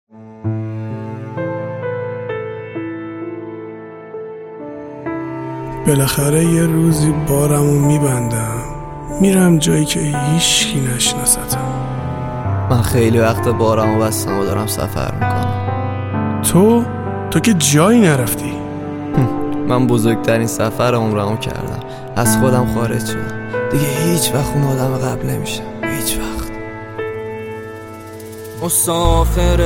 بالاخره یه روزی بارمو میبندم، میرم جایی که هیچکی نشناستم. من خیلی وقت بارمو بستم و دارم سفر میکنم. تو که جایی نرفتی. من بزرگترین سفر عمرمو کردم، از خودم خارج شدم. دیگه هیچ وقت اون آدم قبل نمیشم، هیچ وقت. مسافر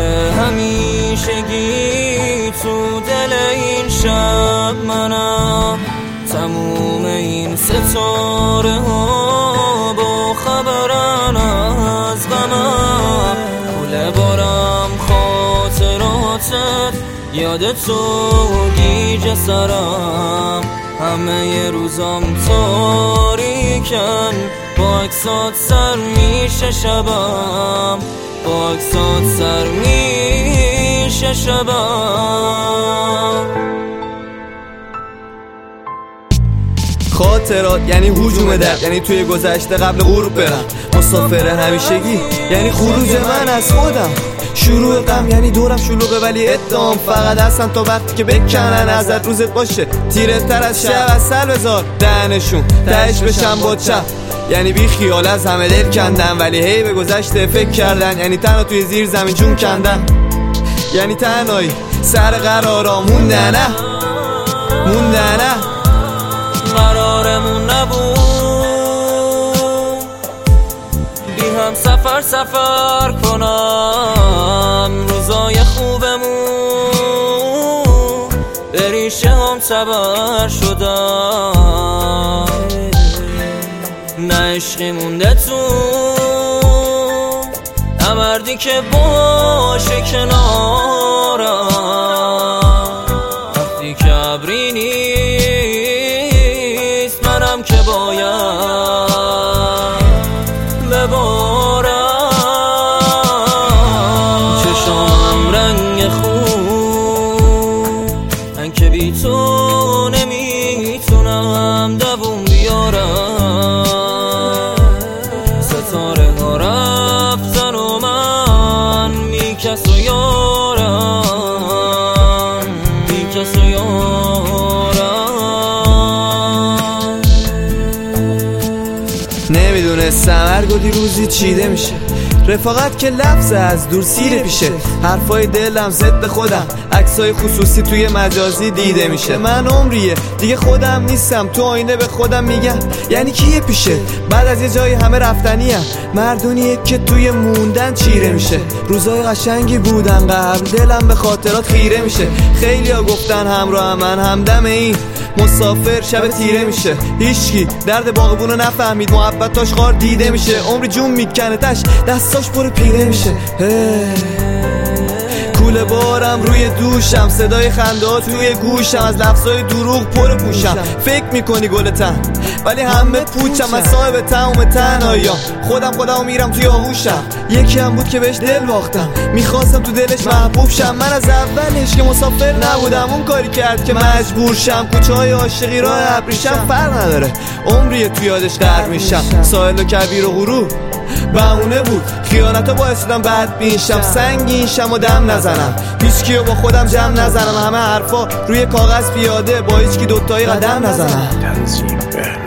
همیشگی تو دل این شب منم، تموم این ستاره ها با خبرن از غمم. کوله بارم خاطراتت، یاد تو گیج سرم. همه روزم تاریکن، با عکسات سر میشه شبم، با عکسات سر میشه شبم. خاطرات یعنی هجوم درد، یعنی توی گذشته قبل غروب برم. مسافر همیشگی یعنی خروج من از خودم. شروع غم یعنی دورم شلوغه ولی ادام فقط هستم تا وقتی که بکنن ازت روزت باشه تیره تر از شب. اصل بذار دهنشون تهش بشم با چپ، یعنی بی خیال از همه دل کندن ولی هی به گذشته فکر کردن. یعنی تنها توی زیر زمین جون کندن، یعنی تنهایی سر قرارا موندنه قرارمون نبود بی هم سفر کنم. روزای خوبمون به ریشه هم تبر شدم. نه عشقی مونده تو، نه مردی که باشه کنارم. وقتی که ابری نیست منم که باید ببارم. چشام رنگ خون، من که بی تو نمیتونم دووم بیارم. ستاره ها رفتن و من میکس و یارم، میکس و یارم. نمیدونستم هرگودی روزی چیده میشه، رفاقت که لفظ از دور سیره پیشه. حرفای دلم ضد خودم، عکسای خصوصی توی مجازی دیده میشه. من عمریه دیگه خودم نیستم، تو آینه به خودم میگم یعنی کیه پیشه. بعد از یه جایی همه رفتنیه، مردونیه که توی موندن چیره میشه. روزای قشنگی بودن قبل، دلم به خاطرات خیره میشه. خیلیا گفتن همراه من همدم این مسافر شب تیره میشه. هیچکی درد باغبونو نفهمید، محبتاش غار دیده میشه. عمری جون میکنه تش دستاش پر پیره میشه. کوله بارم روی دوشم، صدای خنده ها توی گوشم، از لفظای دروغ پر پوشم. فکر میکنی گلتن ولی همه پوچم، از صاحب تموم تنهاییام خودم میرم توی آغوشم. یکی هم بود که بهش دل باختم، میخواستم تو دلش محبوب شم. من از اولش که مسافر نبودم، اون کاری کرد که مجبور شم. کوچه های عاشقی راه ابریشم، فرق نداره عمریه تو یادش غرق میشم. ساحل و کبیر و غروب بهونه بود، خیانتا باعث شدم بد بینشم. سنگین شم و دم نزنم، هیچکیو با خودم جمع نزنم. همه حرفا روی کاغذ پیاده، با هیچکی دوتایی قدم نزنم.